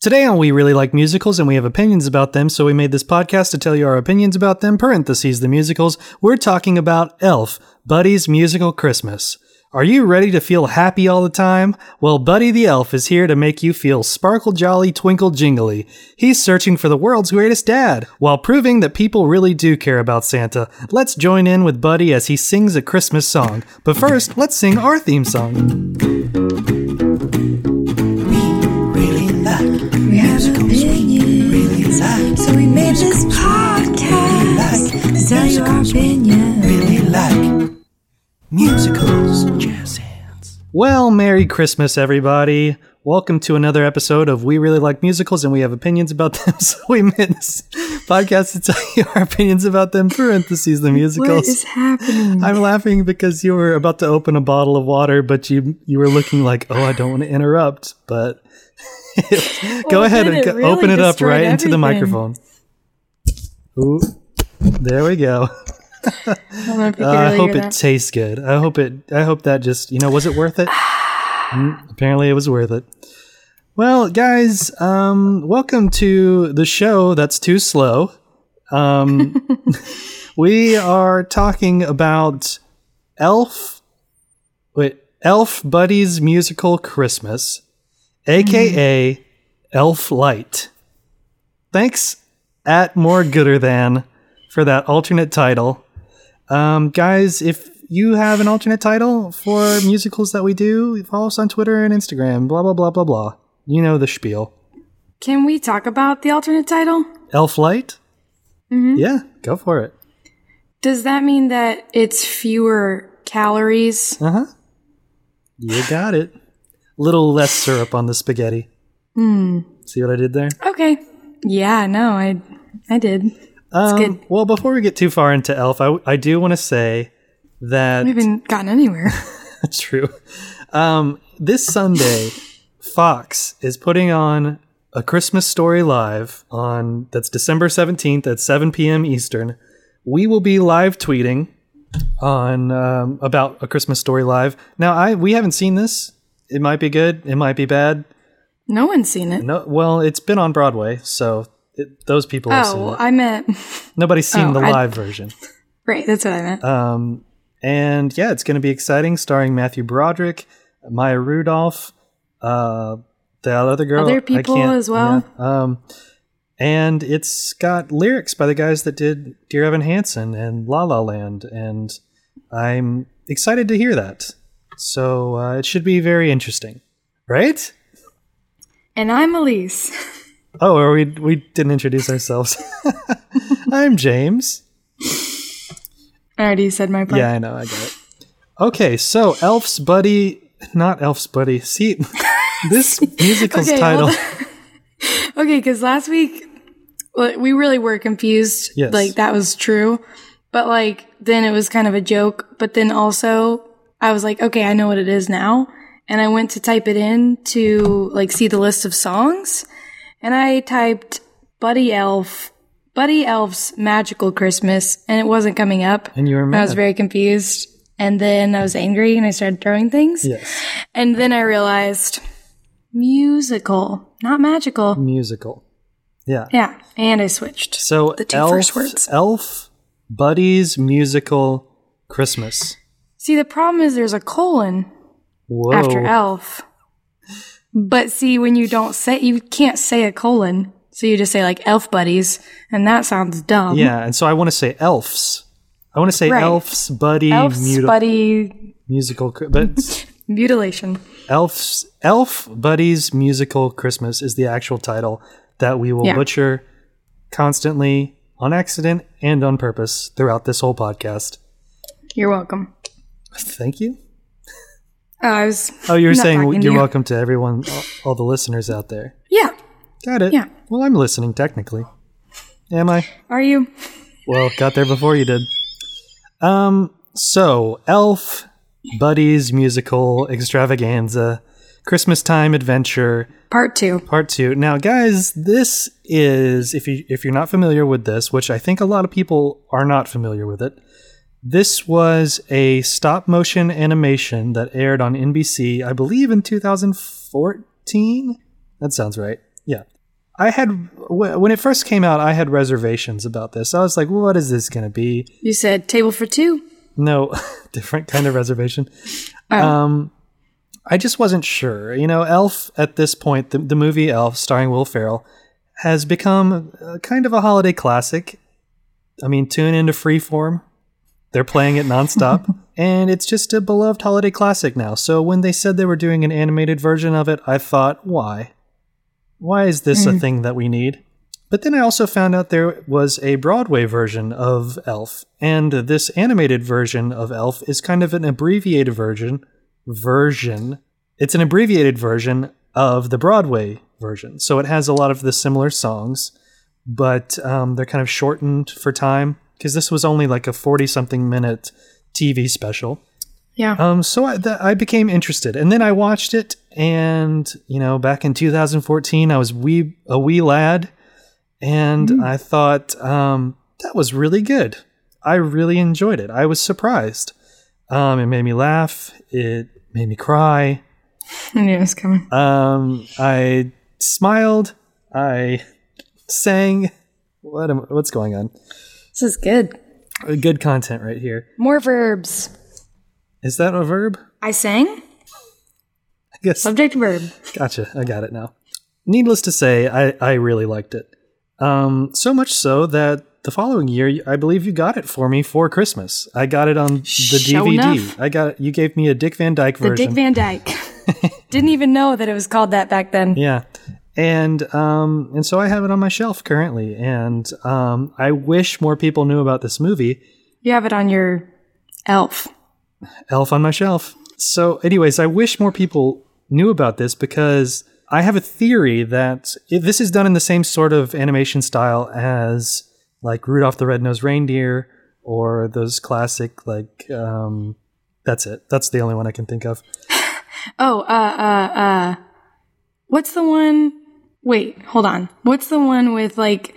Today on We Really Like Musicals and we have opinions about them, so we made this podcast to tell you our opinions about them, parentheses the musicals. We're talking about Elf, Buddy's Musical Christmas. Are you ready to feel happy all the time? Well, Buddy the Elf is here to make you feel sparkle jolly, twinkle jingly. He's searching for the world's greatest dad, while proving that people really do care about Santa. Let's join in with Buddy as he sings a Christmas song. But first, let's sing our theme song. We have opinions, so we made this podcast to tell you our opinions. Really like musicals. Jazz hands. Well, Merry Christmas, everybody. Welcome to another episode of We Really Like Musicals and we have opinions about them, so we made this podcast to tell you our opinions about them, parentheses the musicals. What is happening? I'm laughing because you were about to open a bottle of water, but you were looking like, oh, I don't want to interrupt, but... Go ahead and really open it up right everything into the microphone. Ooh, there we go. I hope it tastes good. I hope that just, was it worth it? Apparently it was worth it. Well, guys, welcome to the show that's too slow. We are talking about Elf Buddy's Musical Christmas. AKA Elf Light. Thanks at More Gooder Than for that alternate title. Guys, if you have an alternate title for musicals that we do, follow us on Twitter and Instagram, blah, blah, blah, blah, blah. You know the spiel. Can we talk about the alternate title? Elf Light? Mm-hmm. Yeah, go for it. Does that mean that it's fewer calories? Uh-huh. You got it. Little less syrup on the spaghetti. See what I did there? Okay. Yeah, no, I did. It's good. Well, before we get too far into Elf, I do want to say that... We haven't gotten anywhere. That's true. This Sunday, Fox is putting on A Christmas Story Live that's December 17th at 7 p.m. Eastern. We will be live tweeting on about A Christmas Story Live. Now, we haven't seen this. It might be good. It might be bad. No one's seen it. No, well, it's been on Broadway, so those people have seen it. I meant... Nobody's seen the live version. Right, that's what I meant. And yeah, it's going to be exciting, starring Matthew Broderick, Maya Rudolph, the other girl. Other people as well. Yeah, and it's got lyrics by the guys that did Dear Evan Hansen and La La Land, and I'm excited to hear that. So it should be very interesting, right? And I'm Elise. Oh, or we didn't introduce ourselves. I'm James. I already said my part. Yeah, I know, I got it. Okay, so not Elf's Buddy. See, this musical's title. Okay, because last week we really were confused. Yes. Like, that was true. But, then it was kind of a joke. But then also... I was like, okay, I know what it is now. And I went to type it in to see the list of songs. And I typed Buddy Elf's Magical Christmas, and it wasn't coming up. And you were mad. I was very confused. And then I was angry and I started throwing things. Yes. And then I realized musical, not magical. Musical. Yeah. Yeah. And I switched. So the two first words. Elf Buddy's Musical Christmas. See, the problem is there's a colon after Elf. But see, when you can't say a colon. So you just say Elf Buddies, and that sounds dumb. Yeah, and so I want to say Elf's. I want to say right. Elf's Buddy. Buddy. Musical, but mutilation. Elf Buddy's Musical Christmas is the actual title that we will butcher constantly on accident and on purpose throughout this whole podcast. You're welcome. Thank you. You were saying you're welcome to everyone, all the listeners out there. Yeah. Got it. Yeah. Well, I'm listening technically. Am I? Are you? Well, got there before you did. So Elf Buddy's Musical Extravaganza, Christmas Time Adventure, Part 2. Now, guys, this is if you're not familiar with this, which I think a lot of people are not familiar with it. This was a stop-motion animation that aired on NBC, I believe in 2014? That sounds right. Yeah. I had, when it first came out, I had reservations about this. I was like, what is this going to be? You said table for two? No, different kind of reservation. Oh. I just wasn't sure. You know, Elf, at this point, the movie Elf, starring Will Ferrell, has become kind of a holiday classic. I mean, tune into Freeform. They're playing it nonstop. And it's just a beloved holiday classic now. So when they said they were doing an animated version of it, I thought, why? Why is this a thing that we need? But then I also found out there was a Broadway version of Elf. And this animated version of Elf is kind of an abbreviated version. It's an abbreviated version of the Broadway version. So it has a lot of the similar songs, but they're kind of shortened for time because this was only like a 40-something minute TV special. Yeah. So I became interested, and then I watched it, and you know, back in 2014, I was a wee lad, and I thought that was really good. I really enjoyed it. I was surprised. It made me laugh. It made me cry. I knew it was coming. I smiled. I sang. What's going on? This is good. Good content right here. More verbs. Is that a verb? I sang. I guess. Subject verb. Gotcha. I got it now. Needless to say, I really liked it. So much so that the following year, I believe you got it for me for Christmas. I got it on the Show DVD. enough. I got it. You gave me a Dick Van Dyke version. The Dick Van Dyke. Didn't even know that it was called that back then. Yeah. And so I have it on my shelf currently. And I wish more people knew about this movie. You have it on your Elf on my shelf. So anyways, I wish more people knew about this because I have a theory that this is done in the same sort of animation style as like Rudolph the Red-Nosed Reindeer or those classic like that's it. That's the only one I can think of. What's the one? Wait, hold on. What's the one with like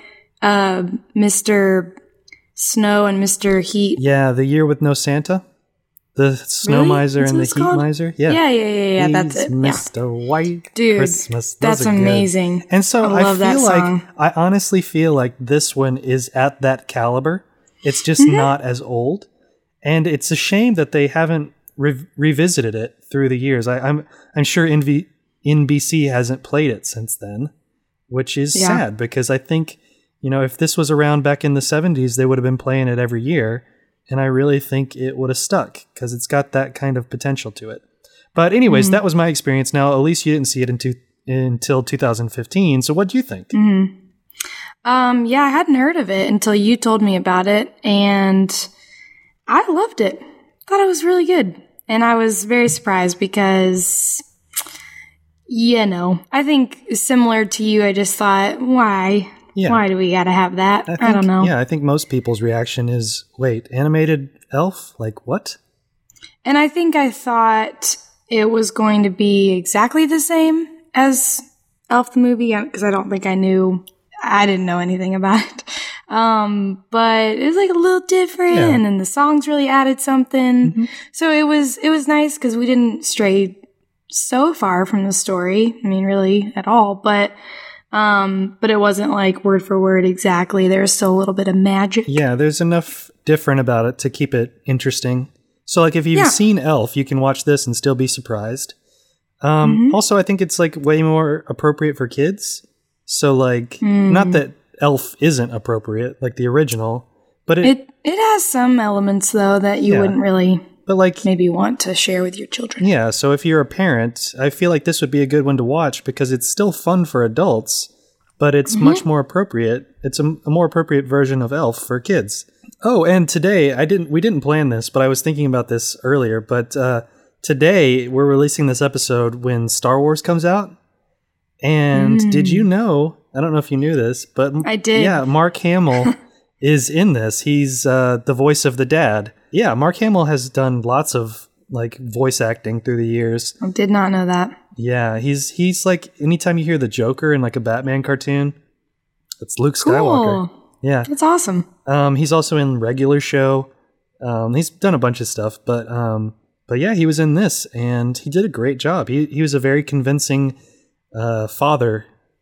Mr. Snow and Mr. Heat? Yeah, The Year with No Santa. The Snow Really? Miser That's and what the it's Heat called? Miser. Yeah. That's it. Yeah. Mr. White Dude, Christmas. Those that's are good. amazing. And so I love that feel like song. I honestly feel like this one is at that caliber. It's just not as old, and it's a shame that they haven't revisited it through the years. I'm sure NBC hasn't played it since then, which is sad because I think, you know, if this was around back in the 70s, they would have been playing it every year. And I really think it would have stuck because it's got that kind of potential to it. But anyways, that was my experience. Now, Elise, you didn't see it until 2015. So what do you think? Yeah, I hadn't heard of it until you told me about it, and I loved it. Thought it was really good. And I was very surprised because, you know, I think similar to you, I just thought, why? Yeah. Why do we gotta have that? I don't know. Yeah, I think most people's reaction is, wait, animated elf? Like what? And I think I thought it was going to be exactly the same as Elf the movie, because I don't think I didn't know anything about it. But it was like a little different, and then the songs really added something. So it was nice because we didn't stray so far from the story. I mean, really at all, but it wasn't like word for word exactly. There was still a little bit of magic. Yeah, there's enough different about it to keep it interesting. So like if you've seen Elf, you can watch this and still be surprised. Also, I think it's like way more appropriate for kids. So like, not that Elf isn't appropriate, like the original, but it has some elements though that you wouldn't really maybe want to share with your children. Yeah, so if you're a parent, I feel like this would be a good one to watch because it's still fun for adults, but it's much more appropriate. It's a more appropriate version of Elf for kids. Oh, and today we didn't plan this, but I was thinking about this earlier, but today we're releasing this episode when Star Wars comes out. And did you know, I don't know if you knew this, but I did. Yeah, Mark Hamill is in this. He's the voice of the dad. Yeah, Mark Hamill has done lots of like voice acting through the years. I did not know that. Yeah, he's like anytime you hear the Joker in like a Batman cartoon, it's Luke Skywalker. Yeah, that's awesome. He's also in Regular Show. He's done a bunch of stuff, but yeah, he was in this and he did a great job. He was a very convincing father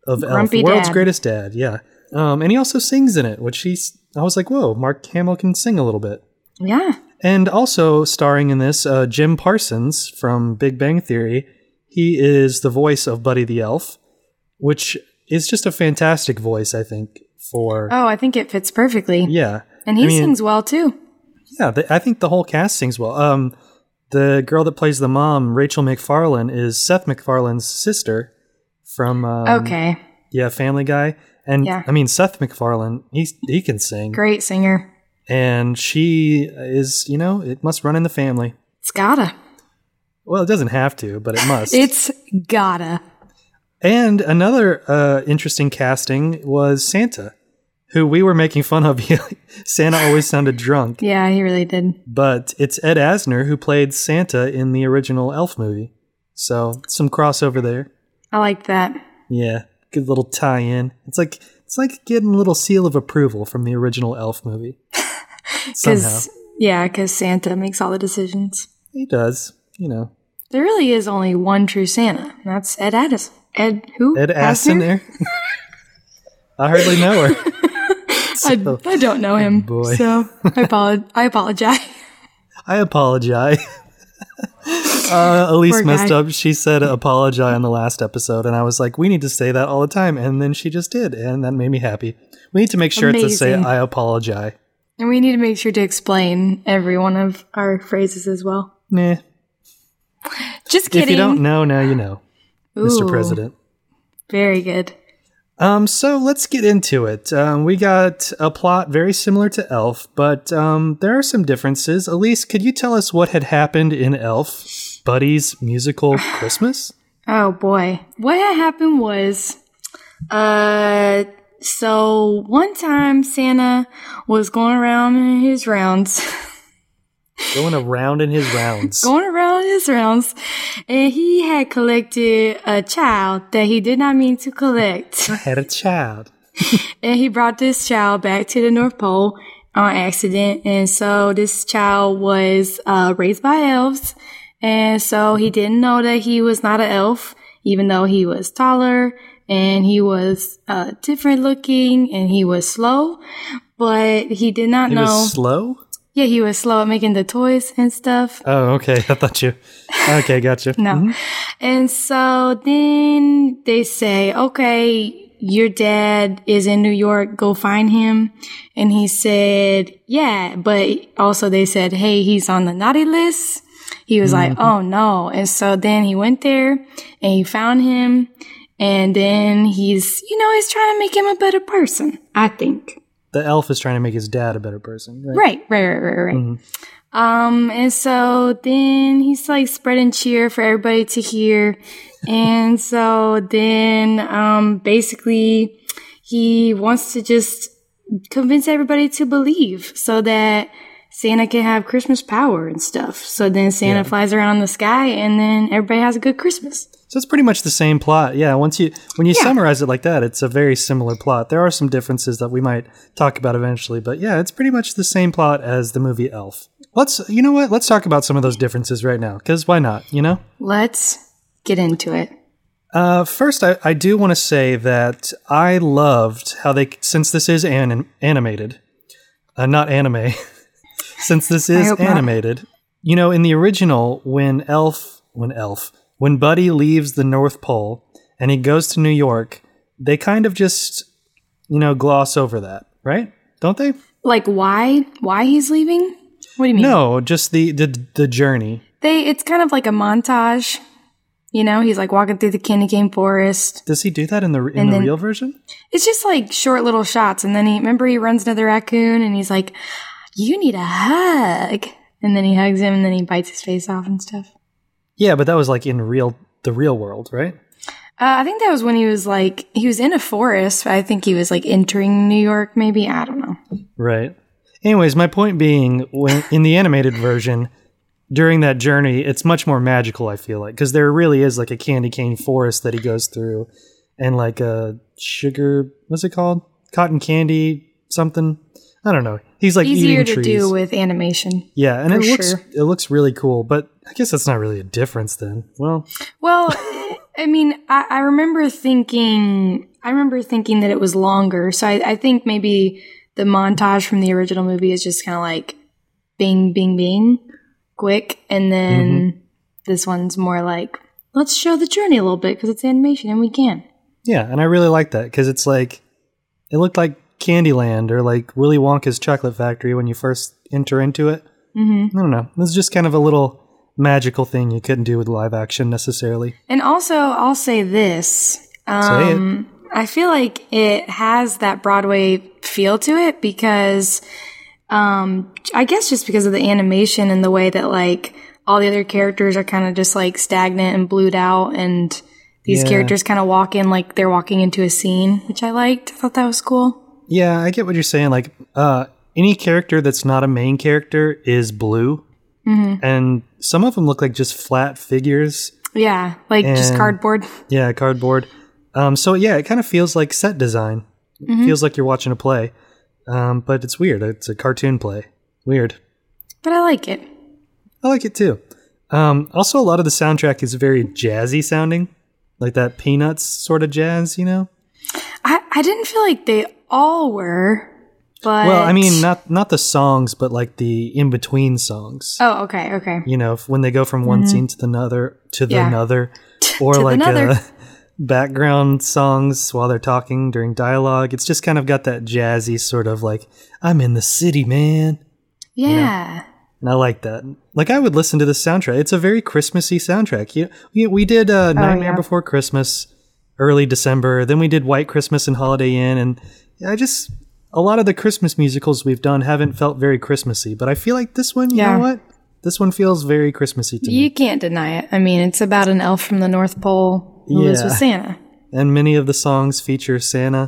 of Grumpy Elf, World's Dad. Greatest Dad. Yeah, and he also sings in it, which I was like, whoa, Mark Hamill can sing a little bit. Yeah. And also starring in this, Jim Parsons from Big Bang Theory. He is the voice of Buddy the Elf, which is just a fantastic voice, I think, for... Oh, I think it fits perfectly. Yeah. And he sings well, too. Yeah, I think the whole cast sings well. The girl that plays the mom, Rachel McFarlane, is Seth MacFarlane's sister from... Okay. Yeah, Family Guy. And, Yeah. I mean, Seth MacFarlane, he can sing. Great singer. And she is, it must run in the family. It's gotta. Well, it doesn't have to, but it must. It's gotta. And another interesting casting was Santa, who we were making fun of. Santa always sounded drunk. Yeah, he really did. But it's Ed Asner who played Santa in the original Elf movie. So some crossover there. I like that. Yeah, good little tie-in. It's like getting a little seal of approval from the original Elf movie. Somehow. Because Santa makes all the decisions. He does, There really is only one true Santa. And that's Ed Addison. Ed who? Ed Asner? I hardly know her. I don't know him. Boy. So I apologize. I apologize. Elise Poor messed guy. up. She said apologize on the last episode, and I was like, we need to say that all the time. And then she just did, and that made me happy. We need to make sure to say Amazing. I apologize. And we need to make sure to explain every one of our phrases as well. Nah. Just kidding. If you don't know, now you know, Mr. Ooh, President. Very good. So let's get into it. We got a plot very similar to Elf, but there are some differences. Elise, could you tell us what had happened in Elf, Buddy's musical Christmas? Oh boy. What had happened was, so one time Santa was going around in his rounds. Going around in his rounds. And he had collected a child that he did not mean to collect. I had a child. And he brought this child back to the North Pole on accident. And so this child was raised by elves. And so he didn't know that he was not an elf, even though he was taller and he was different looking and he was slow. But he did not He know. was slow? Yeah, he was slow at making the toys and stuff. Oh, okay. I thought you... Okay, gotcha. No. And so then they say, okay, your dad is in New York, go find him. And he said, yeah, but also they said, hey, he's on the naughty list. He was like, oh no. And so then he went there and he found him. And then he's trying to make him a better person, I think. The elf is trying to make his dad a better person, right? Right. And so then he's like spreading cheer for everybody to hear. And so then, basically he wants to just convince everybody to believe so that Santa can have Christmas power and stuff. So then Santa flies around the sky and then everybody has a good Christmas. So it's pretty much the same plot. Yeah, when you summarize it like that, it's a very similar plot. There are some differences that we might talk about eventually, but yeah, it's pretty much the same plot as the movie Elf. You know what? Let's talk about some of those differences right now, because why not, Let's get into it. First, I do want to say that I loved how since this is animated, not anime, since this is animated, in the original, when Buddy leaves the North Pole and he goes to New York, they kind of just, gloss over that, right? Don't they? Like why he's leaving? What do you mean? No, just the journey. It's kind of like a montage. He's like walking through the candy cane forest. Does he do that in the real version? It's just like short little shots. And then he runs into the raccoon and he's like, you need a hug. And then he hugs him and then he bites his face off and stuff. Yeah, but that was like in the real world, right? I think that was when he was in a forest. I think he was like entering New York, maybe. I don't know. Right. Anyways, my point being, when in the animated version, during that journey, it's much more magical, I feel like, because there really is like a candy cane forest that he goes through and like a what's it called? Cotton candy something. I don't know. He's like easier eating to trees. do with animation. Yeah, and for it looks really cool, but I guess that's not really a difference then. Well, I mean, I remember thinking, I remember thinking that it was longer. So I think maybe the montage from the original movie is just kind of like bing, bing, bing, quick. And then this one's more like, let's show the journey a little bit because it's animation and we can. Yeah, and I really like that because it's like, it looked like Candyland or like Willy Wonka's Chocolate Factory when you first enter into it. I don't know. It's just kind of a little magical thing you couldn't do with live action necessarily. And also, I'll say this. Say it. I feel like it has that Broadway feel to it because, I guess just because of the animation and the way that like all the other characters are kind of just like stagnant and blued out, and these characters kind of walk in like they're walking into a scene, which I liked. I thought that was cool. Yeah, I get what you're saying. Like, any character that's not a main character is blue. And some of them look like just flat figures. Yeah, like just cardboard. Yeah, cardboard. So yeah, it kind of feels like set design. It feels like you're watching a play. But it's weird. It's a cartoon play. Weird. But I like it. I like it too. Also, a lot of the soundtrack is very jazzy sounding. Like that Peanuts sort of jazz, you know? I didn't feel like they all were, but... Well, I mean, not the songs, but like the in-between songs. Oh, okay. You know, when they go from one scene to the another, or To like another. Background songs while they're talking during dialogue. It's just kind of got that jazzy sort of like, I'm in the city, man. Yeah. And I like that. Like, I would listen to this soundtrack. It's a very Christmassy soundtrack. We did Nightmare Before Christmas early December. Then we did White Christmas and Holiday Inn. And a lot of the Christmas musicals we've done haven't felt very Christmassy. But I feel like this one, you know what? This one feels very Christmassy to me. You can't deny it. I mean, it's about an elf from the North Pole who lives with Santa. And many of the songs feature Santa,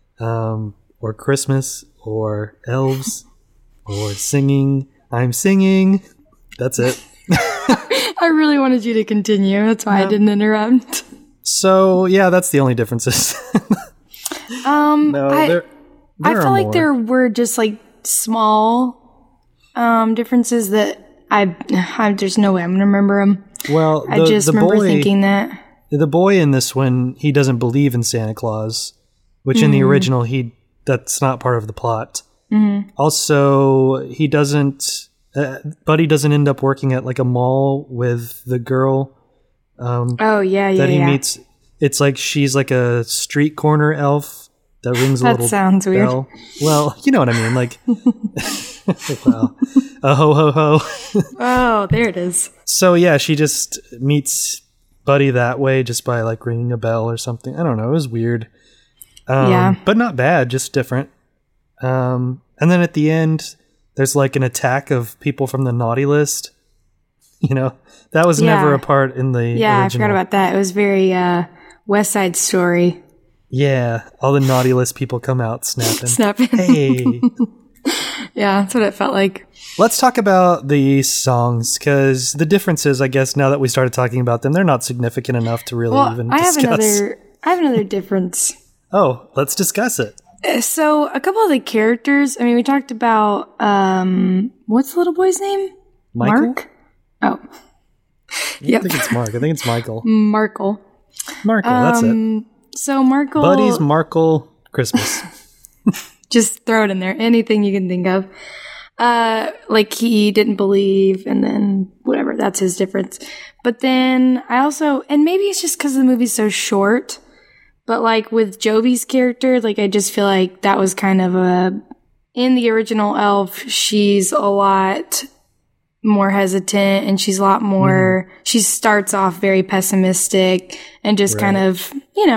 or Christmas, or elves, or singing. I'm singing. That's it. I really wanted you to continue. That's why I didn't interrupt. So, yeah, that's the only differences. I feel like there were just like small differences that there's no way I'm going to remember them. Well, I just remember thinking that. The boy in this one, he doesn't believe in Santa Claus, which in the original, that's not part of the plot. Also, he doesn't... Buddy doesn't end up working at like a mall with the girl that he meets. It's like she's like a street corner elf that rings a little bell. That sounds weird. Well, you know what I mean. Like, wow. A ho ho ho. Oh, there it is. So yeah, she just meets Buddy that way just by like ringing a bell or something. I don't know. It was weird. But not bad, just different. And then at the end, there's like an attack of people from the naughty list. You know, that was never a part in the original. I forgot about that. It was very West Side Story. Yeah, all the naughty list people come out snapping. Hey. Yeah, that's what it felt like. Let's talk about the songs, because the differences, I guess, now that we started talking about them, they're not significant enough to really even discuss. I have another difference. Oh, let's discuss it. So a couple of the characters, I mean, we talked about, what's the little boy's name? Michael? Mark? Oh. I don't think it's Mark. I think it's Michael. Markle, that's it. So Markle... Buddy's Markle Christmas. Just throw it in there. Anything you can think of. Like he didn't believe, and then whatever, that's his difference. But then I also, and maybe it's just because the movie's so short, but like with Jovi's character, like I just feel like that was kind of in the original Elf, she's a lot more hesitant and she's a lot more, she starts off very pessimistic and just kind of,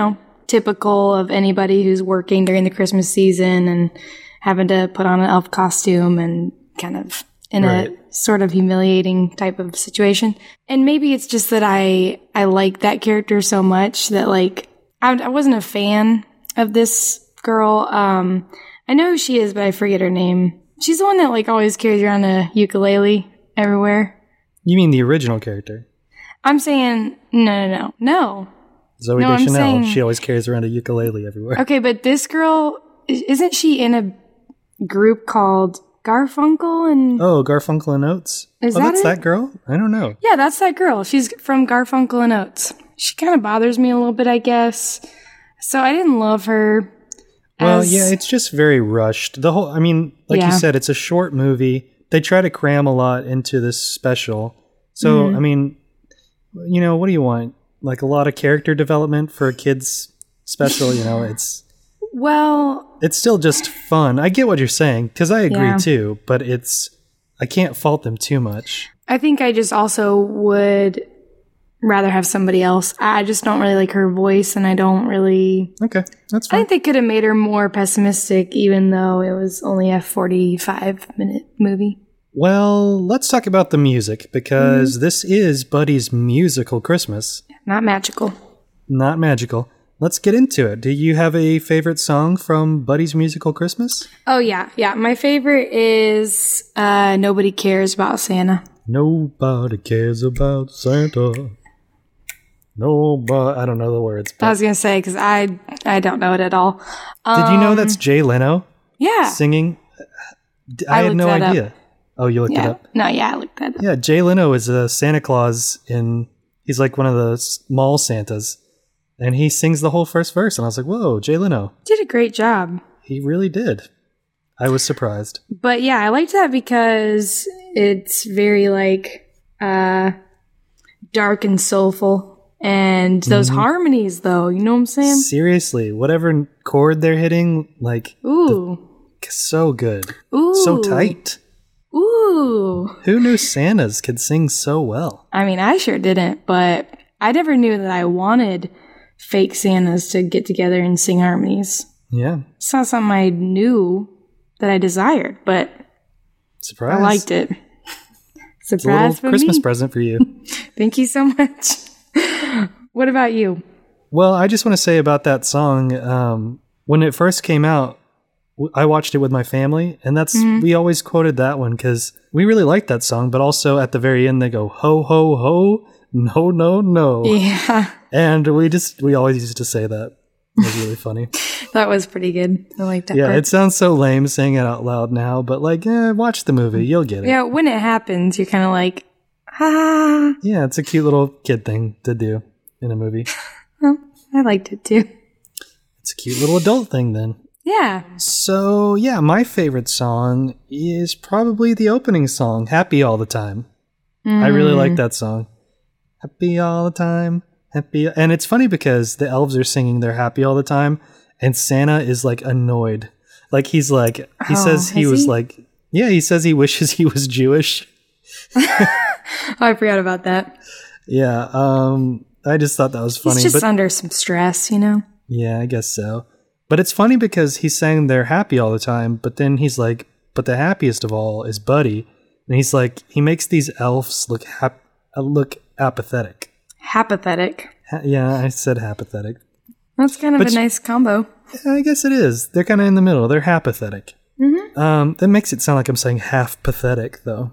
typical of anybody who's working during the Christmas season and having to put on an elf costume and kind of in a sort of humiliating type of situation. And maybe it's just that I like that character so much that like, I wasn't a fan of this girl. I know who she is, but I forget her name. She's the one that like always carries around a ukulele everywhere. You mean the original character? I'm saying, no. Zooey Deschanel, she always carries around a ukulele everywhere. Okay, but this girl, isn't she in a group called Garfunkel and... Oh, Garfunkel and Oates? That's that girl? I don't know. Yeah, that's that girl. She's from Garfunkel and Oates. She kind of bothers me a little bit, I guess. So I didn't love her. Well, yeah, it's just very rushed. The whole, I mean, like you said, it's a short movie. They try to cram a lot into this special. So, I mean, you know, what do you want? Like a lot of character development for a kid's special, you know, it's still just fun. I get what you're saying, because I agree too, but I can't fault them too much. I think I just also would rather have somebody else. I just don't really like her voice, and I don't really... Okay, that's fine. I think they could have made her more pessimistic, even though it was only a 45-minute movie. Well, let's talk about the music, because this is Buddy's musical Christmas. Not magical. Not magical. Let's get into it. Do you have a favorite song from Buddy's musical Christmas? Oh, yeah. Yeah, my favorite is Nobody Cares About Santa. Nobody cares about Santa. Nobody. I don't know the words. I was going to say, because I don't know it at all. Did you know that's Jay Leno? Yeah. Singing? I had no idea. Up. Oh, you looked it up? No, yeah, I looked that up. Yeah, Jay Leno is a Santa Claus he's like one of the mall Santas. And he sings the whole first verse. And I was like, whoa, Jay Leno. Did a great job. He really did. I was surprised. But yeah, I liked that because it's very like dark and soulful. And those harmonies, though, you know what I'm saying? Seriously, whatever chord they're hitting, like, so good. Ooh. So tight. Ooh. Who knew Santas could sing so well? I mean, I sure didn't, but I never knew that I wanted fake Santas to get together and sing harmonies. Yeah. It's not something I knew that I desired, but surprise. I liked it. Surprise it's a little for Christmas me. present for you. Thank you so much. What about you? Well, I just want to say about that song, when it first came out, I watched it with my family, and we always quoted that one because we really liked that song, but also at the very end they go, ho, ho, ho, no, no, no. Yeah. And we always used to say that. It was really funny. That was pretty good. I liked that part. It sounds so lame saying it out loud now, but like, watch the movie. You'll get it. Yeah, when it happens, you're kind of like, ha. Yeah, it's a cute little kid thing to do in a movie. Well, I liked it too. It's a cute little adult thing then. Yeah. So, yeah, my favorite song is probably the opening song, Happy All the Time. I really like that song. Happy all the time. Happy. And it's funny because the elves are singing they're happy all the time, and Santa is like annoyed. Like he says he was like, yeah, he says he wishes he was Jewish. I forgot about that. Yeah, I just thought that was funny. He's just under some stress, you know? Yeah, I guess so. But it's funny because he's saying they're happy all the time, but then he's like, but the happiest of all is Buddy. And he's like, he makes these elves look apathetic. Apathetic. Yeah, I said apathetic. That's kind of a nice combo. Yeah, I guess it is. They're kind of in the middle. They're apathetic. Mm-hmm. That makes it sound like I'm saying half pathetic, though.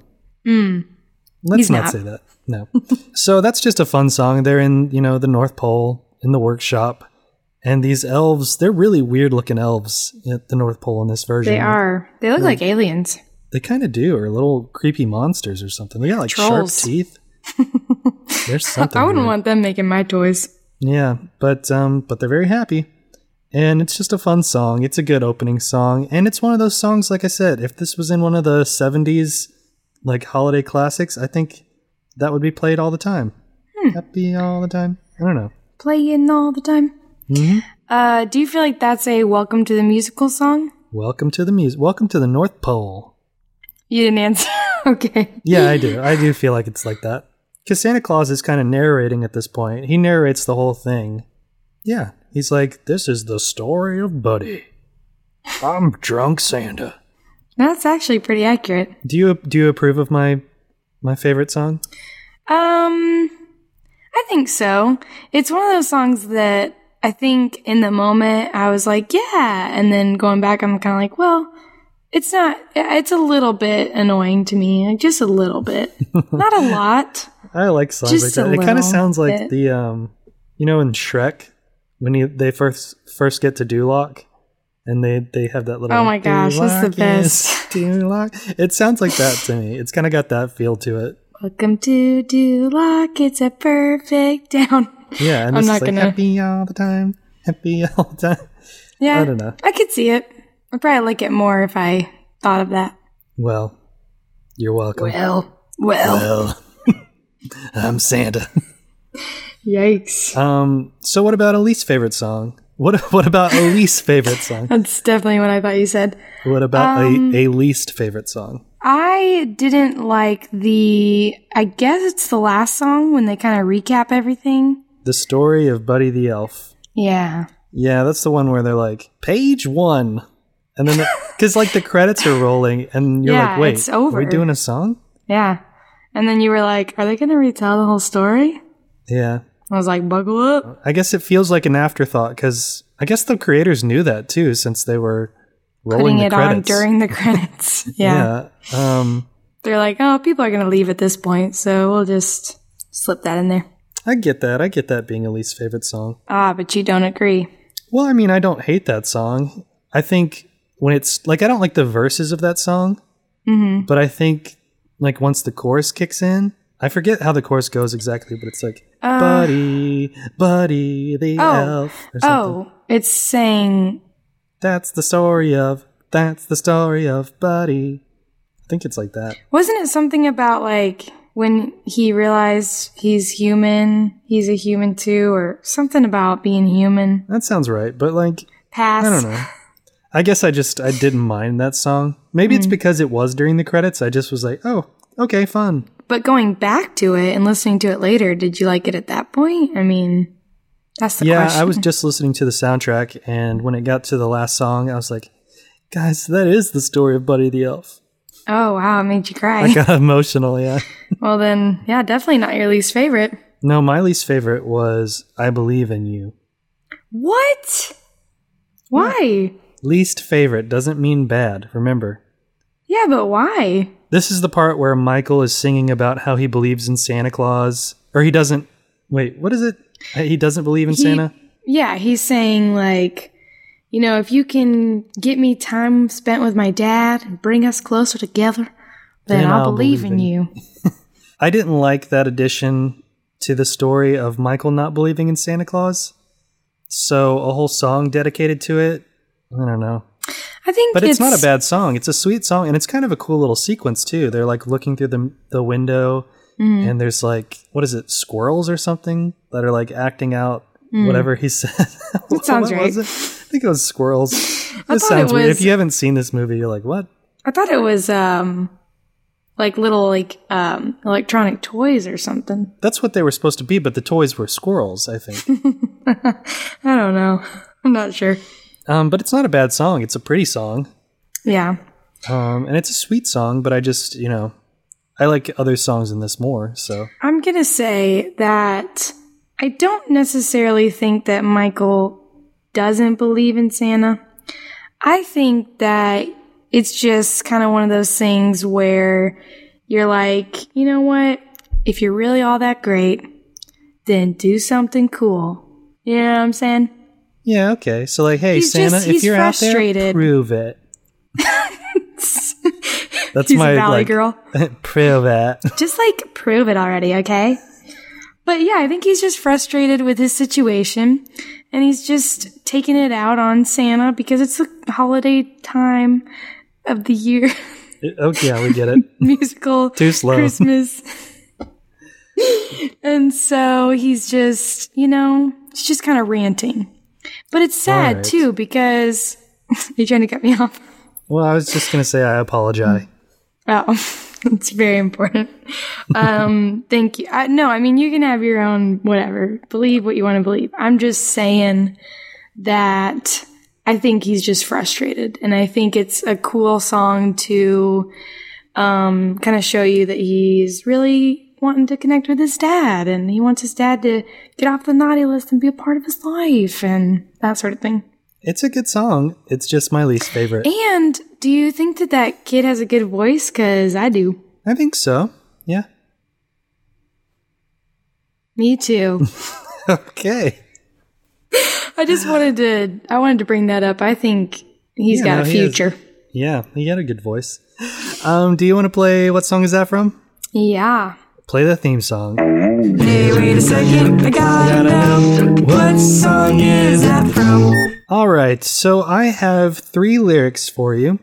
Let's not say that. No. So that's just a fun song. They're in, the North Pole, in the workshop. And these elves, they're really weird looking elves at the North Pole in this version. They are. They look like aliens. They kind of do, or little creepy monsters or something. They got like Trolls. Sharp teeth. There's something. I wouldn't weird. want them making my toys. Yeah, but they're very happy. And it's just a fun song. It's a good opening song. And it's one of those songs, like I said, if this was in one of the 70s like holiday classics, I think that would be played all the time. Happy all the time. I don't know. Playing all the time. Mm-hmm. Do you feel like that's a Welcome to the Musical song? Welcome to the North Pole. You didn't answer. Okay. Yeah, I do. I do feel like it's like that. Because Santa Claus is kind of narrating at this point. He narrates the whole thing. Yeah. He's like, this is the story of Buddy. I'm drunk Santa. That's actually pretty accurate. Do you approve of my favorite song? I think so. It's one of those songs that I think in the moment I was like, yeah. And then going back, I'm kind of like, well, it's not, it's a little bit annoying to me. Like, just a little bit. Not a lot. I like songs just like that. It kind of sounds like bit. the, in Shrek, when they first get to Duloc, and they have that little. Oh my gosh, that's the best. Duloc. It sounds like that to me. It's kind of got that feel to it. Welcome to Duloc, it's a perfect town. Yeah, and I'm it's not like gonna... happy all the time. happy all the time. Yeah. I don't know. I could see it. I'd probably like it more if I thought of that. Well, you're welcome. Well. I'm Santa. Yikes. So what about a least favorite song? What about a least favorite song? That's definitely what I thought you said. What about a least favorite song? I didn't like I guess it's the last song when they kind of recap everything. The Story of Buddy the Elf. Yeah. Yeah, that's the one where they're like, page 1. And then, because like the credits are rolling and you're like, wait, it's over. Are we doing a song? Yeah. And then you were like, are they going to retell the whole story? Yeah. I was like, buckle up. I guess it feels like an afterthought because I guess the creators knew that too since they were rolling Putting the it credits. on during the credits. Yeah. They're like, oh, people are going to leave at this point, so we'll just slip that in there. I get that. I get that being a least favorite song. Ah, but you don't agree. Well, I mean, I don't hate that song. I think when it's like, I don't like the verses of that song, but I think like once the chorus kicks in, I forget how the chorus goes exactly, but it's like, Buddy the elf. Or something. Oh, it's saying, That's the story of Buddy. I think it's like that. wasn't it something about like when he realized he's human, he's a human too, or something about being human? That sounds right, but like, Pass. I don't know. I guess I didn't mind that song. Maybe it's because it was during the credits. I just was like, oh, okay, fun. But going back to it and listening to it later, did you like it at that point? I mean, that's the question. I was just listening to the soundtrack, and when it got to the last song, I was like, guys, that is the story of Buddy the Elf. Oh, wow, it made you cry. I got emotional, yeah. Well, then, yeah, definitely not your least favorite. No, my least favorite was I Believe in You. What? Why? Least favorite doesn't mean bad, remember. Yeah, but why? This is the part where Michael is singing about how he believes in Santa Claus. Or he doesn't... Wait, what is it? He doesn't believe in Santa? Yeah, he's saying, like, you know, if you can get me time spent with my dad and bring us closer together, then I'll believe in you. I didn't like that addition to the story of Michael not believing in Santa Claus. So a whole song dedicated to it, I don't know. I think But it's not a bad song. It's a sweet song, and it's kind of a cool little sequence, too. They're, like, looking through the window, and there's, like, what is it, squirrels or something that are, like, acting out whatever he said. That sounds right. Was it? I think it was squirrels. This thought sounds it weird. was- If you haven't seen this movie, you're like, what? I thought it was, like, little, like, electronic toys or something. That's what they were supposed to be, but the toys were squirrels, I think. I don't know. I'm not sure. But it's not a bad song. It's a pretty song. Yeah. And it's a sweet song, but I just, you know, I like other songs in this more, so. I'm going to say that I don't necessarily think that Michael doesn't believe in Santa. I think that it's just kind of one of those things where you're like, you know what? If you're really all that great, then do something cool. You know what I'm saying? Yeah, okay. So, like, hey, He's Santa, just- if he's you're frustrated. out there, prove it. That's He's my, a valley like, girl. prove it. Just like prove it already, okay? But yeah, I think he's just frustrated with his situation and he's just taking it out on Santa because it's the holiday time of the year. Oh, yeah, we get it. Musical Too slow. Christmas. And so he's just, you know, he's just kind of ranting. But it's sad Alright. too because you're trying to cut me off. Well, I was just going to say I apologize. Oh, it's very important. Thank you. No, I mean, you can have your own whatever. Believe what you want to believe. I'm just saying that I think he's just frustrated. And I think it's a cool song to kind of show you that he's really wanting to connect with his dad. And he wants his dad to get off the naughty list and be a part of his life and that sort of thing. It's a good song. It's just my least favorite. And do you think that that kid has a good voice? Because I do. I think so. Yeah. Me too. Okay. I wanted to bring that up. I think he's got a future. Yeah, he had a good voice. Do you want to play, what song is that from? Yeah. Play the theme song. Hey, wait a second, I gotta know, what song is that from? All right, so I have 3 lyrics for you.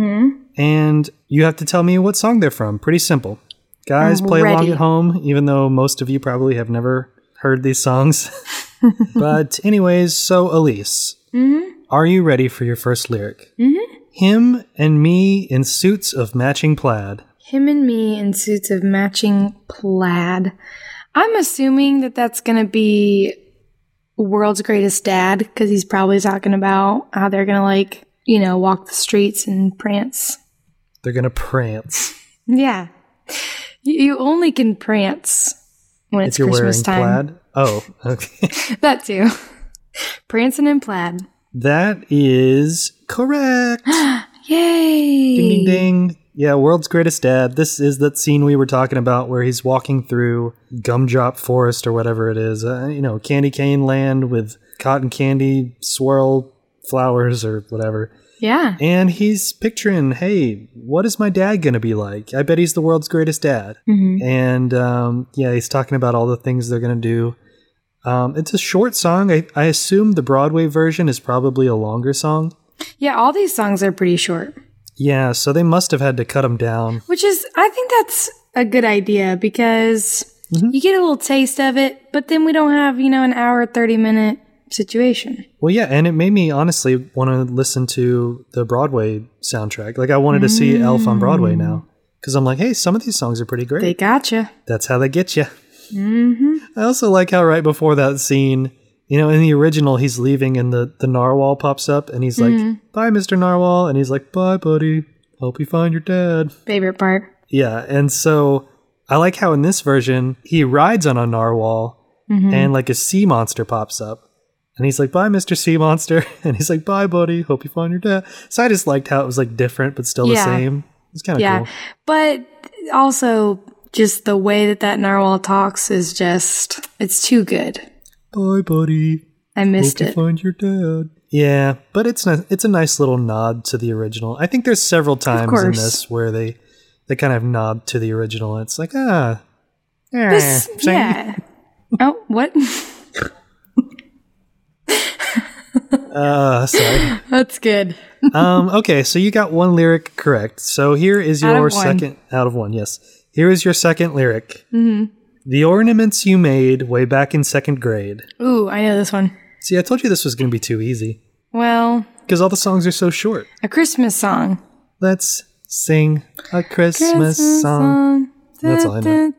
And you have to tell me what song they're from. Pretty simple. Guys, I'm play along ready. at home, even though most of you probably have never heard these songs. But anyways, so Elise, are you ready for your first lyric? Him and me in suits of matching plaid. Him and me in suits of matching plaid. I'm assuming that that's going to be World's Greatest Dad, because he's probably talking about how they're going to, like, you know, walk the streets and prance. They're going to prance. Yeah. You only can prance when it's If you're Christmas wearing time. plaid. Oh, okay. That too. Prancing in plaid. That is correct. Yay! Ding, ding, ding. Yeah, World's Greatest Dad. This is that scene we were talking about where he's walking through Gumdrop Forest or whatever it is. Candy cane land with cotton candy swirl flowers or whatever. Yeah. And he's picturing, hey, what is my dad going to be like? I bet he's the world's greatest dad. And he's talking about all the things they're going to do. It's a short song. I assume the Broadway version is probably a longer song. Yeah, all these songs are pretty short. Yeah, so they must have had to cut them down. Which is, I think that's a good idea because you get a little taste of it, but then we don't have, an hour, 30-minute situation. Well, yeah, and it made me honestly want to listen to the Broadway soundtrack. Like, I wanted to see Elf on Broadway now. Because I'm like, hey, some of these songs are pretty great. They gotcha. That's how they get you. I also like how right before that scene, in the original, he's leaving and the narwhal pops up and he's like, bye, Mr. Narwhal. And he's like, bye, buddy. Hope you find your dad. Favorite part. Yeah, and so I like how in this version, he rides on a narwhal and like a sea monster pops up. And he's like, bye, Mr. Sea Monster. And he's like, bye, buddy. Hope you find your dad. So I just liked how it was like different, but still the same. It's kind of cool. But also just the way that narwhal talks is just, it's too good. Bye, buddy. I missed Hope it. you find your dad. Yeah, but it's a nice little nod to the original. I think there's several times in this where they kind of nod to the original. And it's like, yeah. Oh, what? Sorry. That's good. Okay, so you got one lyric correct. So here is your second out of one. Yes. Here is your second lyric. The ornaments you made way back in 2nd grade. Ooh, I know this one. See, I told you this was going to be too easy. Well, because all the songs are so short. A Christmas song. Let's sing a Christmas song. That's all I know.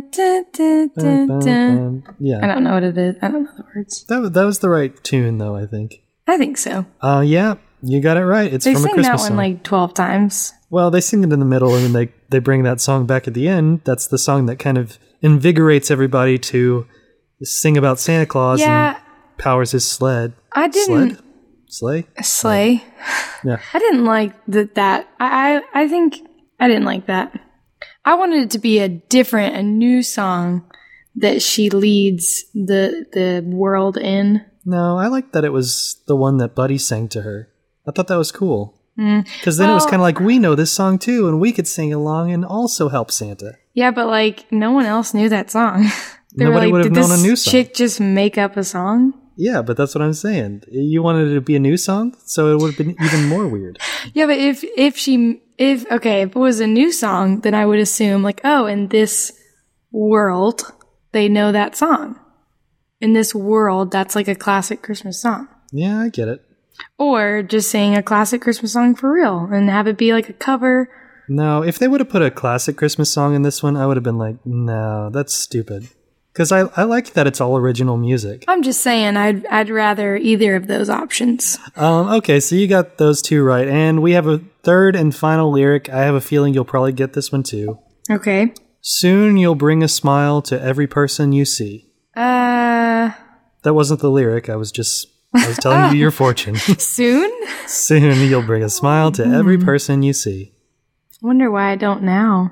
Yeah. I don't know what it is. I don't know the words. That was the right tune, though, I think. I think so. Yeah, you got it right. It's they from a sing Christmas that song. one like 12 times. Well, they sing it in the middle, and then they bring that song back at the end. That's the song that kind of invigorates everybody to sing about Santa Claus and powers his sled. I didn't... Sleigh? Sleigh. Yeah. I didn't like that. I think I didn't like that. I wanted it to be a new song that she leads the world in. No, I liked that it was the one that Buddy sang to her. I thought that was cool. Because then it was kind of like, we know this song too, and we could sing along and also help Santa. Yeah, but like, no one else knew that song. Nobody would have known a new song. Did this chick just make up a song? Yeah, but that's what I'm saying. You wanted it to be a new song, so it would have been even more weird. Yeah, but if it was a new song, then I would assume like, oh, in this world, they know that song. In this world, that's like a classic Christmas song. Yeah, I get it. Or just sing a classic Christmas song for real and have it be like a cover. No, if they would have put a classic Christmas song in this one, I would have been like, no, that's stupid. Because I like that it's all original music. I'm just saying, I'd rather either of those options. Okay, so you got those two right. And we have a third and final lyric. I have a feeling you'll probably get this one too. Okay. Soon you'll bring a smile to every person you see. That wasn't the lyric. I was telling you your fortune. Soon? Soon you'll bring a smile to every person you see. I wonder why I don't now.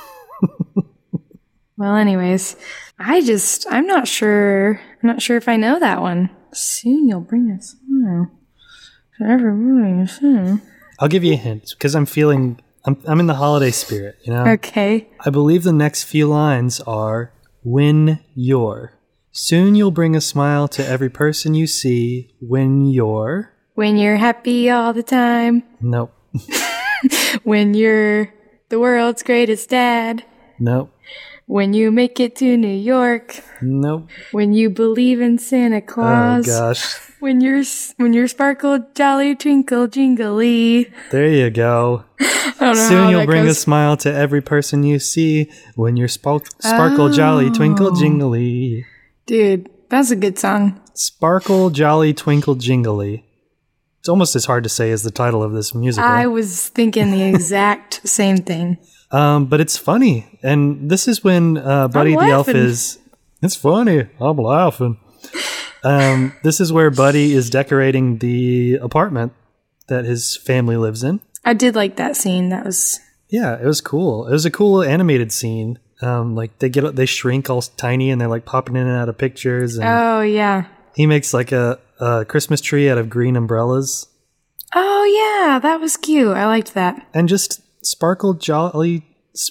Well, anyways, I'm not sure. I'm not sure if I know that one. Soon you'll bring a smile to every person. I'll give you a hint because I'm feeling I'm in the holiday spirit, you know? Okay. I believe the next few lines are, when you're. Soon you'll bring a smile to every person you see when you're. When you're happy all the time. Nope. When you're the world's greatest dad. Nope. When you make it to New York. Nope. When you believe in Santa Claus. Oh, gosh. When you're sparkle, jolly, twinkle, jingly. There you go. I don't know Soon how you'll that bring a goes. smile to every person you see when you're sparkle, jolly, twinkle, jingly. Dude, that's a good song. Sparkle, jolly, twinkle, jingly. It's almost as hard to say as the title of this musical. I was thinking the exact same thing. But it's funny. And this is when Buddy the Elf laughing. is... It's funny. I'm laughing. This is where Buddy is decorating the apartment that his family lives in. I did like that scene. That was... Yeah, it was cool. It was a cool animated scene. Like they shrink all tiny and they're like popping in and out of pictures. And Oh, yeah. he makes like a Christmas tree out of green umbrellas Oh, yeah. That was cute. I liked that. and just sparkle jolly,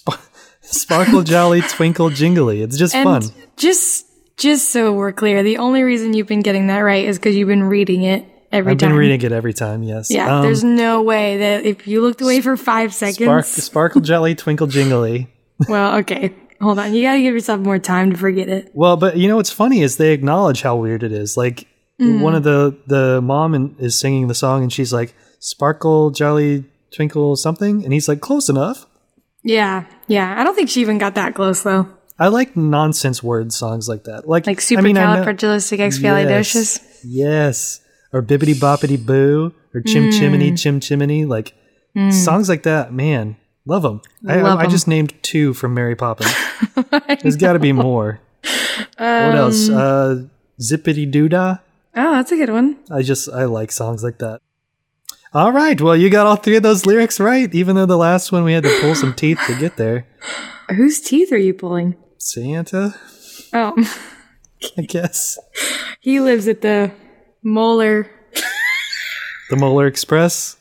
twinkle jingly. It's just And fun. just so we're clear, the only reason you've been getting that right is because you've been reading it every I've time. been reading it every time. Yes. Yeah, there's no way that if you looked away for 5 seconds. Sparkle jelly, twinkle jingly. Well, okay. Hold on. You gotta give yourself more time to forget it. Well, but you know what's funny is they acknowledge how weird it is. Like one of the mom is singing the song and she's like sparkle jelly twinkle something, and he's like close enough. Yeah. Yeah. I don't think she even got that close, though. I like nonsense word songs like that. Like Like I mean, I know- supercalifragilisticexpialidocious. Yes. Or bibbity boppity boo or chim chimney. Like songs like that, man, love them. Love I 'em. just named 2 from Mary Poppins. There's got to be more. What else? Zippity doodah. Oh, that's a good one. I like songs like that. All right. Well, you got all 3 of those lyrics right, even though the last one we had to pull some teeth to get there. Whose teeth are you pulling? Santa, Oh, I guess. he lives at the Molar. The Molar Express.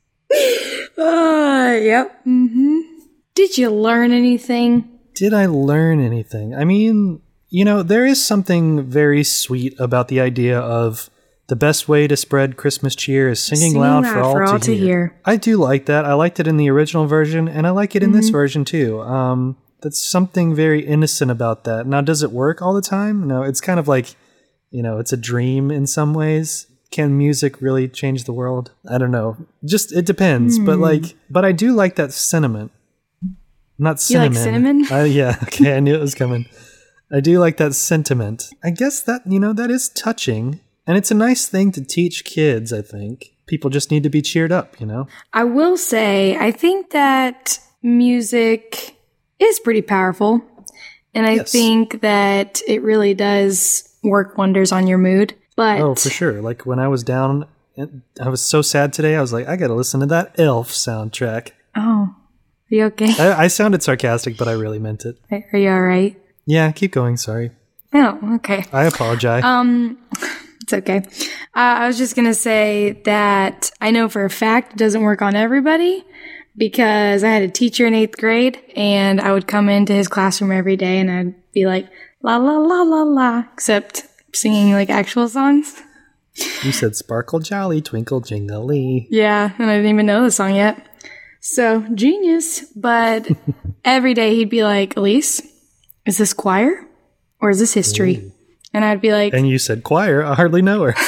Yep. Mm-hmm. Did you learn anything? Did I learn anything? I mean, you know, there is something very sweet about the idea of the best way to spread Christmas cheer is singing loud for all to hear. I do like that. I liked it in the original version, and I like it in this version too. That's something very innocent about that. Now, does it work all the time? No, it's kind of like, you know, it's a dream in some ways. Can music really change the world? I don't know. Just, it depends. But I do like that sentiment. Not You like cinnamon. cinnamon? Yeah, okay, I knew it was coming. I do like that sentiment. I guess that, you know, that is touching. And it's a nice thing to teach kids, I think. People just need to be cheered up, you know? I will say, I think that music is pretty powerful. And I Yes. think that it really does work wonders on your mood. But Oh, for sure. Like when I was down, I was so sad today, I was like, I gotta listen to that Elf soundtrack. Oh, are you okay? I sounded sarcastic, but I really meant it. Are you all right? Yeah, keep going, sorry. Oh, okay. I apologize. It's okay. I was just going to say that I know for a fact it doesn't work on everybody because I had a teacher in 8th grade and I would come into his classroom every day and I'd be like, la, la, la, la, la, except singing like actual songs. You said sparkle jolly, twinkle jingly. Yeah, and I didn't even know the song yet. So, genius. But every day he'd be like, Elise, is this choir or is this history? And I'd be like, And you said choir, I hardly know her.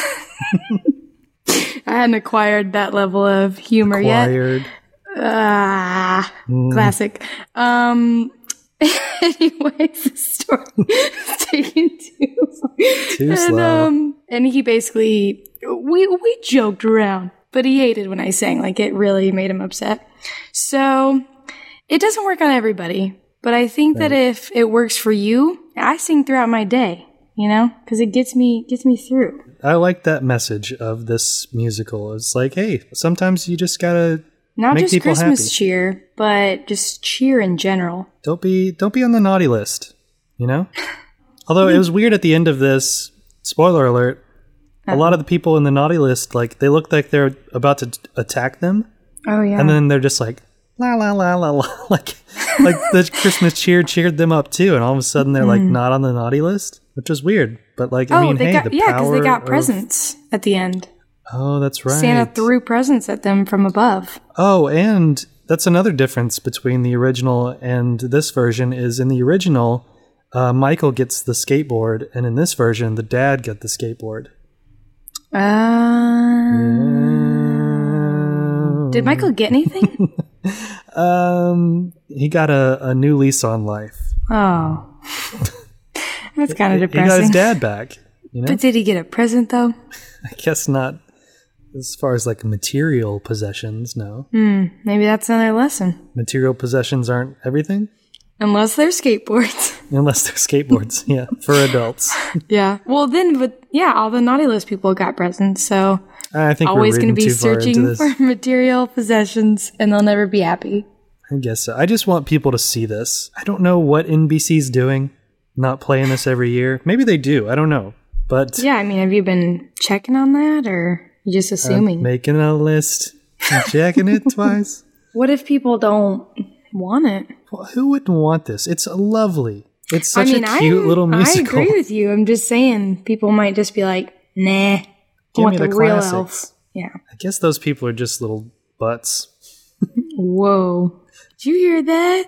I hadn't acquired that level of humor yet. Acquired. Classic. Anyways, the story is taking too long. Too slow. And he basically, we joked around, but he hated when I sang. Like, it really made him upset. So, it doesn't work on everybody, but I think that if it works for you, I sing throughout my day, you know, because it gets me through. I like that message of this musical. It's like, hey, sometimes you just gotta Not make just people Christmas happy. cheer, but just cheer in general. Don't be on the naughty list, you know? Although it was weird at the end of this, spoiler alert, a lot of the people in the naughty list, like, they look like they're about to attack them, Oh, yeah. and then they're just like, la la la la la, like the Christmas cheered them up too, and all of a sudden they're like not on the naughty list, which is weird. But like, I mean, because they power got of- presents at the end. Oh, that's right. Santa threw presents at them from above. Oh, and that's another difference between the original and this version is in the original, Michael gets the skateboard, and in this version, the dad got the skateboard. Did Michael get anything? He got a new lease on life. Oh. That's kind of He depressing. got his dad back, you know? But did he get a present, though? I guess not as far as like material possessions, no. Maybe that's another lesson. Material possessions aren't everything? Unless they're skateboards. Unless they're skateboards, yeah, for adults. Yeah. Well, then, all the naughty list people got presents, so I think always we're going to reading be too far into searching this. for material possessions, and they'll never be happy. I guess so. I just want people to see this. I don't know what NBC's doing, not playing this every year. Maybe they do. I don't know. But Yeah, I mean, have you been checking on that, or you just assuming? making a list and checking it twice. What if people don't want it? Well, who wouldn't want this? It's lovely. It's such I mean, a cute little musical. I agree with you. I'm just saying, people might just be like, nah, I Give want me the the real classics. elf. Yeah. I guess those people are just little butts. Whoa. Did you hear that?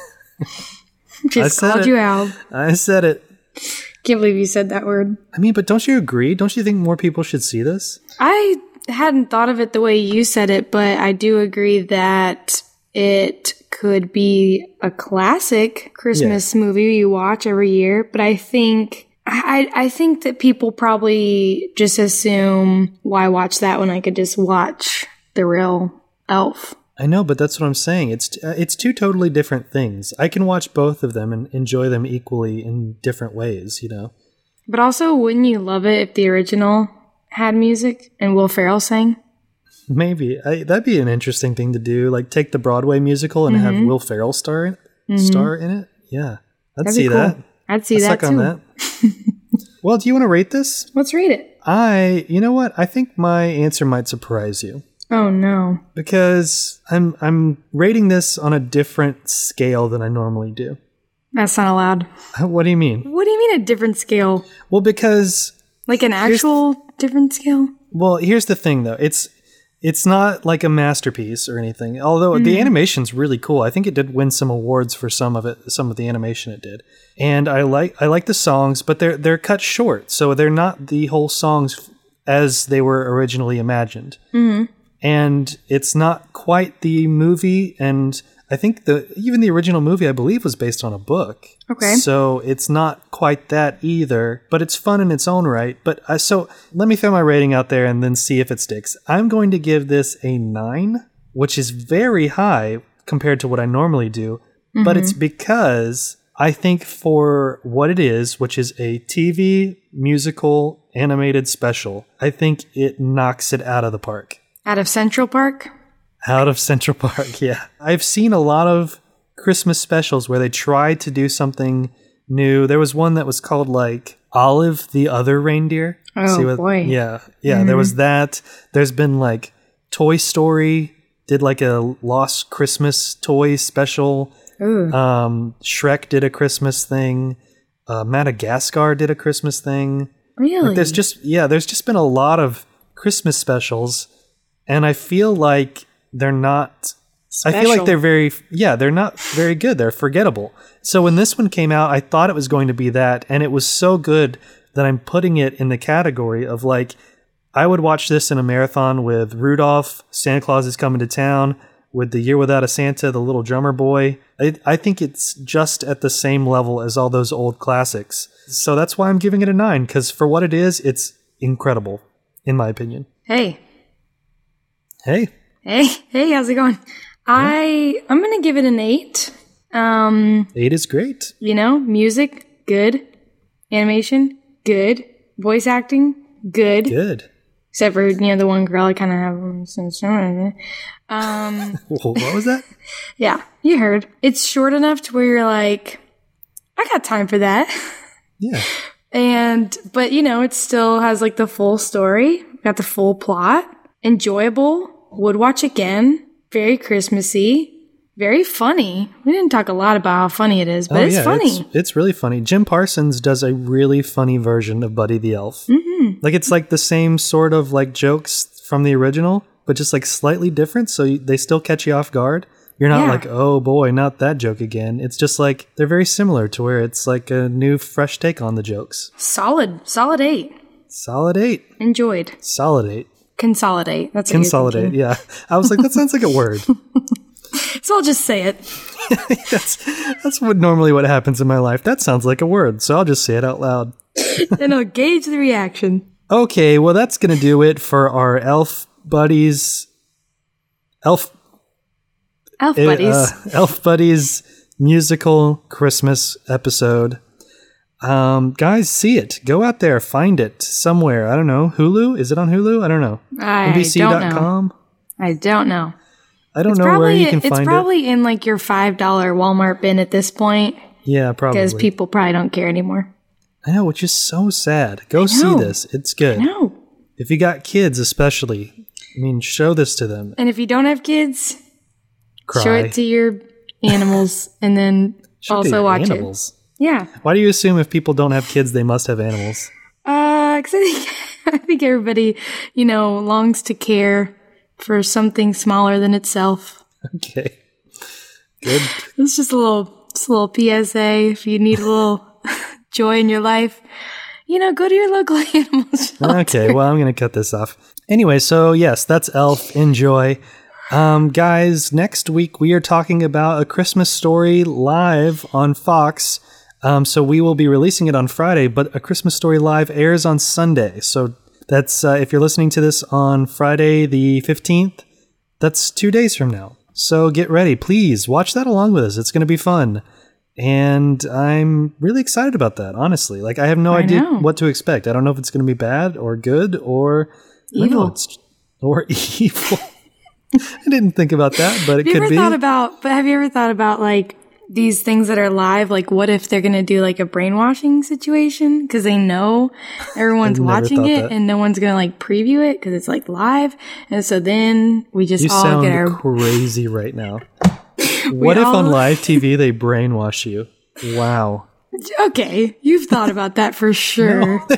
Just said called it. you out. I said it. Can't believe you said that word. I mean, but don't you agree? Don't you think more people should see this? I hadn't thought of it the way you said it, but I do agree that it could be a classic Christmas movie you watch every year. But I think I think that people probably just assume, why watch that when I could just watch the real elf? I know, but that's what I'm saying. It's two totally different things. I can watch both of them and enjoy them equally in different ways, you know? But also, wouldn't you love it if the original had music and Will Ferrell sang? Maybe. That'd be an interesting thing to do. Like, take the Broadway musical and have Will Ferrell star in it. Yeah. I'd That'd see be cool. that. I'd see I'd that suck too. on that. Well, do you want to rate this? Let's read it. You know what? I think my answer might surprise you. Oh no. Because I'm rating this on a different scale than I normally do. That's not allowed. What do you mean? What do you mean a different scale? Well, because Like an actual different scale? here's the thing though. It's not like a masterpiece or anything. Although the animation's really cool. I think it did win some awards for some of the animation it did. And I like the songs, but they're cut short, so they're not the whole songs as they were originally imagined. Mm-hmm. And it's not quite the movie, and I think even the original movie, I believe, was based on a book. Okay. So it's not quite that either, but it's fun in its own right. But so let me throw my rating out there and then see if it sticks. I'm going to give this a 9, which is very high compared to what I normally do. Mm-hmm. But it's because I think for what it is, which is a TV musical animated special, I think it knocks it out of the park. Out of Central Park? Out of Central Park, yeah. I've seen a lot of Christmas specials where they tried to do something new. There was one that was called like Olive the Other Reindeer. Oh, boy. Yeah, There was that. There's been like Toy Story did like a Lost Christmas toy special. Ooh. Shrek did a Christmas thing. Madagascar did a Christmas thing. Really? Like there's just been a lot of Christmas specials, and I feel like they're not. Special. I feel like they're not very good. They're forgettable. So when this one came out, I thought it was going to be that, and it was so good that I'm putting it in the category of like, I would watch this in a marathon with Rudolph, Santa Claus is Coming to Town, with The Year Without a Santa, The Little Drummer Boy. I think it's just at the same level as all those old classics. So that's why I'm giving it a 9, because for what it is, it's incredible, in my opinion. Hey, Hey. how's it going? I'm gonna give it an 8. 8 is great. You know, music, good. Animation, good. Voice acting, good. Good. Except for, the one girl I kind of have What was that? yeah, you heard. It's short enough to where you're like, I got time for that. Yeah. But it still has like the full story, got the full plot, enjoyable, would watch again, very Christmassy. Very funny. We didn't talk a lot about how funny it is, but it's funny. It's really funny. Jim Parsons does a really funny version of Buddy the Elf. Mm-hmm. Like it's like the same sort of like jokes from the original, but just like slightly different. So they still catch you off guard. You're not like, oh boy, not that joke again. It's just like they're very similar to where it's like a new, fresh take on the jokes. Solid 8. Solid 8. Enjoyed. Solid 8. Consolidate. That's what Consolidate. Yeah, I was like, that sounds like a word. So I'll just say it. That's normally what happens in my life. That sounds like a word, so I'll just say it out loud. And I'll gauge the reaction. Okay, well that's gonna do it for our Elf Buddies. Elf Buddies musical Christmas episode. Guys, see it. Go out there, find it somewhere. I don't know. Hulu? Is it on Hulu? I don't know. NBC.com? I don't know. I don't know where you can find it. It's probably in like your $5 Walmart bin at this point. Yeah, probably. Because people probably don't care anymore. I know, which is so sad. Go see this. It's good. I know. If you got kids especially, I mean, show this to them. And if you don't have kids, Cry. show it to your animals and then also watch it. Yeah. Why do you assume if people don't have kids, they must have animals? 'Cause I think everybody, longs to care for something smaller than itself. Okay. Good. It's just a little PSA. If you need a little joy in your life, go to your local animal shelter. Okay, well, I'm going to cut this off. Anyway, so yes, that's Elf. Enjoy. Guys, next week we are talking about A Christmas Story live on Fox. So we will be releasing it on Friday, but A Christmas Story Live airs on Sunday. So that's, if you're listening to this on Friday the 15th, that's 2 days from now. So get ready. Please watch that along with us. It's going to be fun. And I'm really excited about that, honestly. Like, I have no idea what to expect. I don't know if it's going to be bad or good or evil. Or evil. I didn't think about that, but it could be. Have you ever thought about, like, these things that are live? Like, what if they're going to do, like, a brainwashing situation? Because they know everyone's watching it and no one's going to, like, preview it because it's, like, live. And so then we just all get our... You sound crazy right now. What if on live TV they brainwash you? Wow. Okay, you've thought about that for sure. No,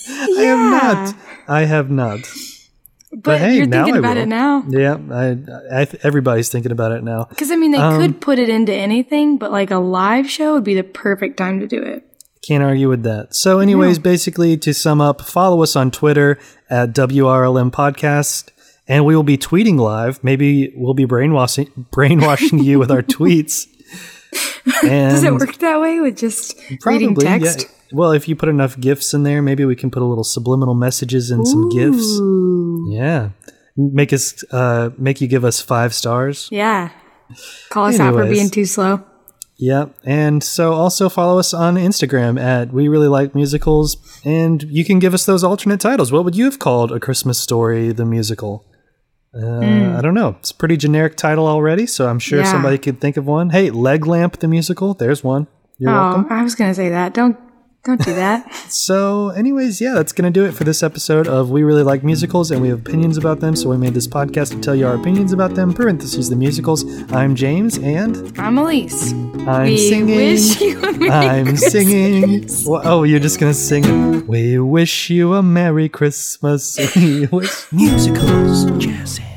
I have not. But hey, you're thinking about it now. Yeah, everybody's thinking about it now. Because, I mean, they could put it into anything, but like a live show would be the perfect time to do it. Can't argue with that. So anyways, basically to sum up, follow us on Twitter at WRLM Podcast, and we will be tweeting live. Maybe we'll be brainwashing you with our tweets. And does it work that way with just reading text? Yeah. Well, if you put enough GIFs in there, maybe we can put a little subliminal messages and some GIFs. Yeah. Make you give us 5 stars. Yeah. Call us out for being too slow. Yeah. And so also follow us on Instagram at We Really Like Musicals. And you can give us those alternate titles. What would you have called A Christmas Story, the musical? I don't know. It's a pretty generic title already, so I'm sure somebody could think of one. Hey, Leg Lamp, the musical. There's one. You're welcome. I was going to say that. Don't do that. So anyways, that's going to do it for this episode of We Really Like Musicals, and we have opinions about them, so we made this podcast to tell you our opinions about them, parentheses the musicals. I'm James, and... I'm Elise. I'm singing. Wish you a Merry Christmas. Singing. Well, you're just going to sing. We wish you a Merry Christmas. We wish... Musicals, jazzy.